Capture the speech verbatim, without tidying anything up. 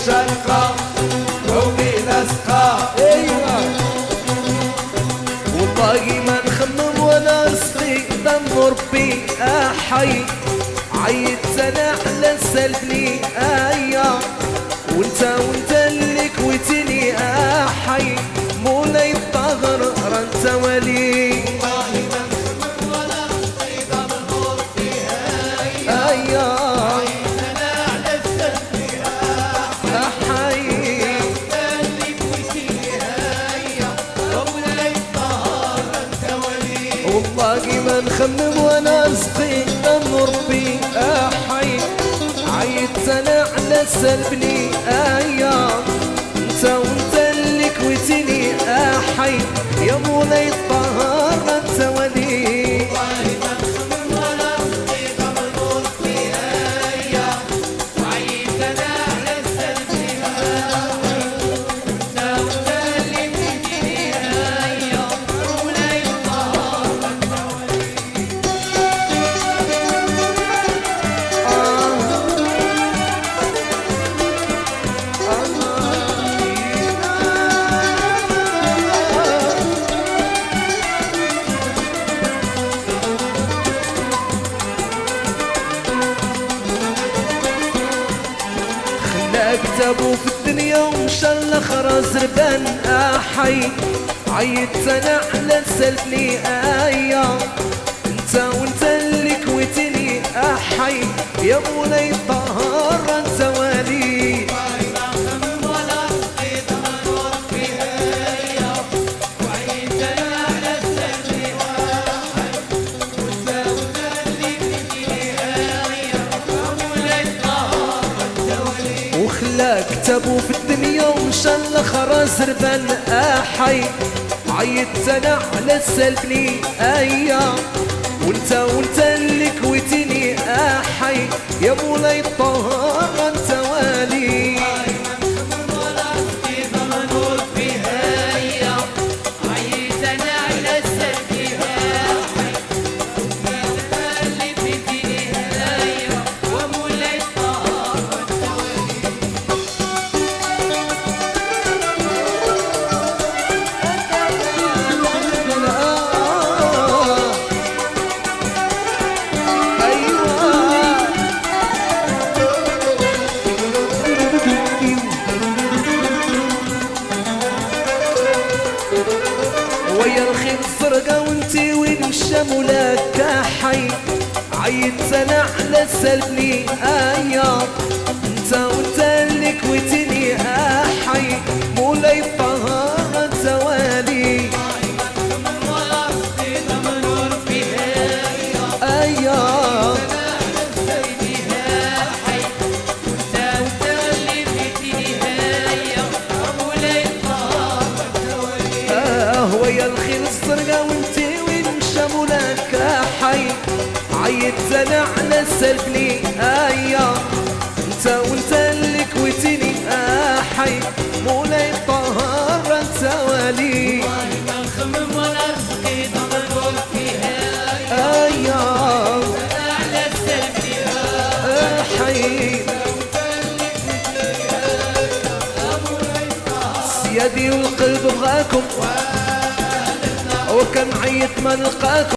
شرقة قومي لصقة. ايوه والله ما نخمم ولا رزقي ذنب ربي احي. عيدت انا على السلبني ايا وانت وانت اللي كويتني احي. مولاي الطاهر راه انت ولي. والله ما نخمم ولا رزقي ذنب ربي ايا عيدت انا على السلبني احي. وانت اللي كويتني ايا مولاي الطاهر انت ولي. والله ما نخمم ولا رزقي ذنب ربي احي. عيدت انا على سلبني ايا انت وانت اللي كويتني احي. يا مولاي الطهار انت ولي. والله ما نخمم ولا رزقي ذنب ربي ايا وعيدت انا على السلبني انت وانت اللي كويتني ايا مولاي الطاهر انت ولي. خلاك تابو في الدنيا ومشى الاخرى زربان احي. عيدت انا على سلبني ايا انت وانت اللي كويتني احي. يا مولاي الطهار انت ولي. وخلاك تابو في الدنيا ومشى الاخرى زربان احي. عيدت انا على سلبني ايا وانت وانت اللي كويتني احي. يا مولاي الطهار انت ولي. ويا الخيل الزرقا وانتي وين مشى مولاك حي. عيدت انا على سلبني ايا انت وانت اللي كويتني احي. مولاي الطهار انت ولي. ايا ويا الخيل الزرقا وانتي وين مشى مولاك حي. عيدت انا على سلبني ايا انت وانت اللي كويتني احي. مولاي الطهار انت ولي. ما نخمم ولا رزقي ذنب ربي ايا على السلبي احي. سيادي والقلب بغاكم وكان عيط ما نلقاكم.